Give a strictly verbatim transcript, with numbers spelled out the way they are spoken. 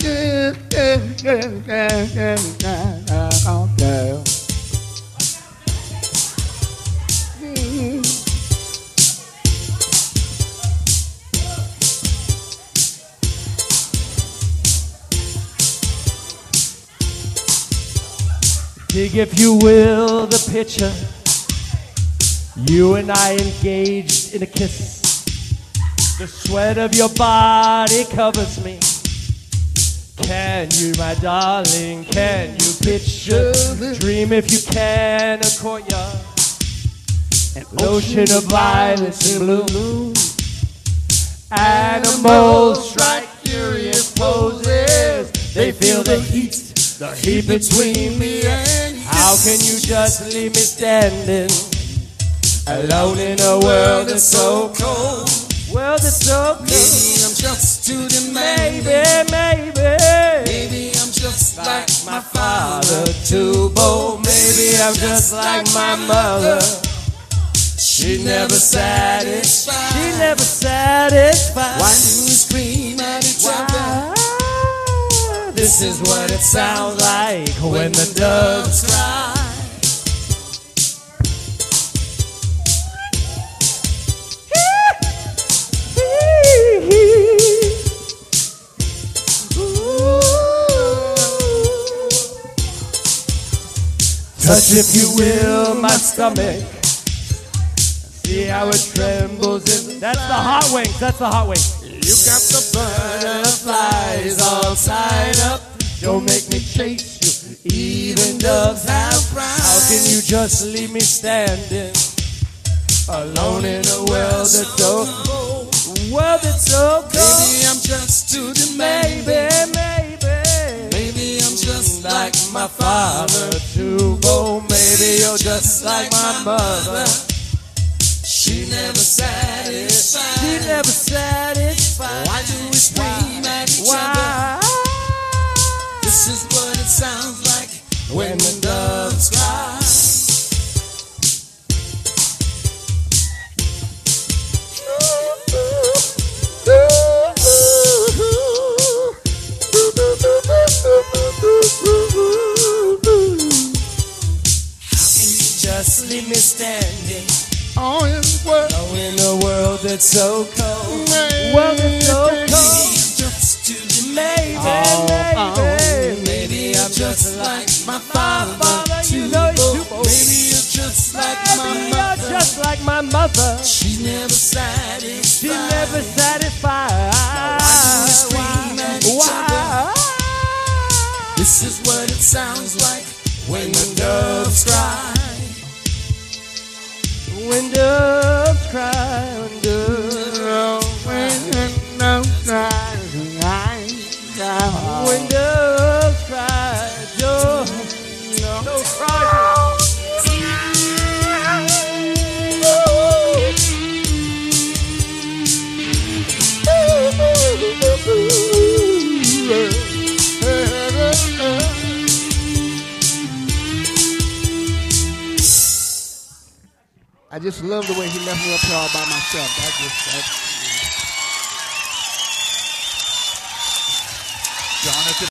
Dig, if you will, the picture. You and I engaged in a kiss. The sweat of your body covers me. Can you, my darling, can you picture? Dream if you can, a courtyard, an ocean of violets and blue. Animals strike curious poses. They feel the heat, the heat between me and you. How can you just leave me standing alone in a world that's so cold? World that's so cold. Maybe I'm just too demanding. Maybe, maybe. Maybe I'm just like my father, too bold. Maybe I'm just like my mother. She never satisfied. She never satisfied. Why do we scream at each other? This is what it sounds like when the doves cry. Touch, if you will, my stomach. See how it trembles in. That's the hot wings. That's the hot wings. You got the butterflies all tied up. Don't make me chase you. Even doves have pride. How can you just leave me standing alone in a world that's so cold? World that's so cold. Maybe I'm just too demanding. Maybe, maybe. Maybe I'm just like my father, too bold. Maybe you're just like my mother. She never satisfied. She never satisfied. Why do we scream Why? at each Why? other? This is what it sounds like when the doves cry. How can you just leave me standing? Oh, in the world, oh, in a world that's so cold, maybe, world that's so cold. Maybe I'm just too maybe, oh, maybe, oh, maybe I'm just like my father, father too you know bold. Too bold. Maybe you're just like maybe my you're mother. just like my mother. She's never satisfied. She's never satisfied. Now why do we scream at each why? other? This is what it sounds like when the doves cry. When doves cry, when doves cry, when doves cry, when doves cry, Joe, no cry. I just love the way he left me up here all by myself. That just, that,